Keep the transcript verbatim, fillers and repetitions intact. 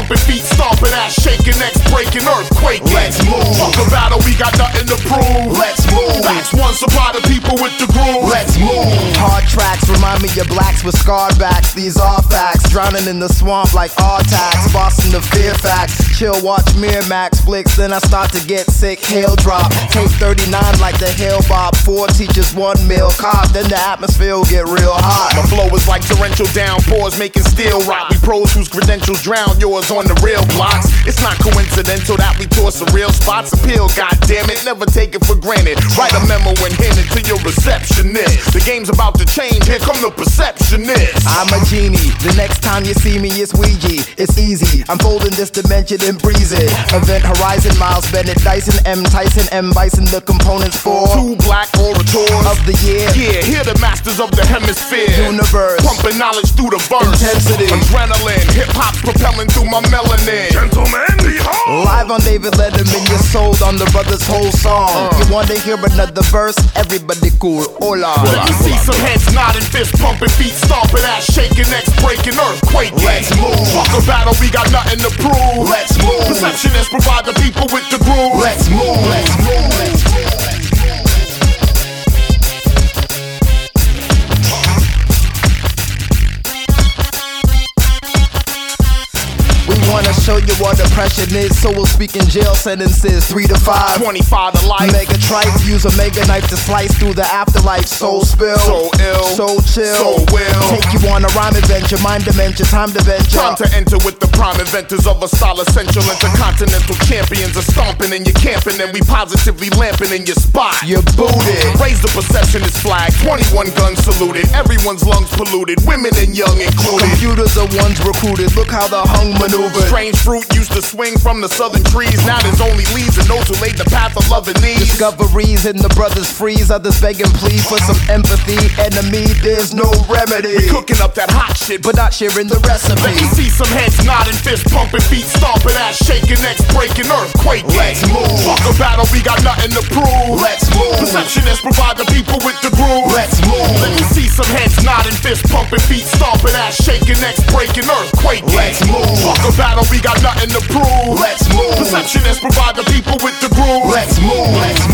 pumping, feet stomping, ass shaking, necks breaking, earth quaking. Let's move. Fuck a battle, we got nothing to prove. Let's move. Facts one, supply the people with the groove. Let's move. Hard tracks remind me of blacks with scarred backs. These are facts. Drowning in the swamp like Artax. Boston the fear facts. Chill, watch Miramax flicks. Then I start to get sick. Hail drop. Take thirty-nine like the Hail Bob. Four teachers, one meal cop. Then the atmosphere will get real hot. My flow is like torrential downpours making steel rock. We pros whose credentials drown yours on the real blocks. It's not coincidental that we tour some real spots. Appeal, goddammit, never take it for granted. Write a memo and hand it to your receptionist. The game's about to change, here come the perceptionist. I'm a genie, the next time you see me it's Ouija. It's easy, I'm folding this dimension and breeze it. Event Horizon, Miles Bennett, Dyson, M. Tyson, M. Bison, the components for Two black orators of the year. Yeah, here the masters of the hemisphere. Universe, pumping knowledge through the verse. Intensity, adrenaline, hip-hop propelling through my melanin. Gentlemen, behold! Live on David Letterman, you're sold on the brother's whole song. uh. You wanna hear another verse? Everybody cool, hola. Let me see some heads nodding, fist pumping, feet stomping, ass shaking, necks breaking, earth quaking. Let's move. Fuck a battle, we got nothing to prove. Let's move. Perceptionists provide the people with the groove. Let's move. Let's move. Let's move. We wanna show you what depression is, so we'll speak in jail sentences, three to five, twenty-five to life. Mega tripe, use a mega knife to slice through the afterlife. Soul spill, So ill, so chill, so will. take you on a rhyme adventure, mind dementia, time to venture. Time to enter with the prime inventors of a style essential. Intercontinental champions are stomping and you're camping, and we positively lamping in your spot. You're booted. Raise the perceptionist flag, twenty-one guns saluted, everyone's lungs polluted, women and young included. Computers are ones recruited. Look how the hung maneuvered. Strange fruit used to swing from the southern trees. Now there's only leaves and those who laid the path of love and needs. Discoveries in the brothers freeze. Others beg and plead for some empathy. Enemy, there's no remedy. We cooking up that hot shit, But not sharing the recipe. let me see some heads nodding, fist pumping, feet stomping, ass shaking, necks breaking, earth quaking. Let's move. Fuck a battle, we got nothing to prove. Let's move. Perceptionists provide the people with the groove. Let's move. Let me see some heads nodding, fist pumping, feet stomping, ass shaking, necks breaking, earth quaking. Let's move. Fuck a battle, we got nothing to prove. Let's move. Perceptionists provide the people with the groove. Let's move. Let's move.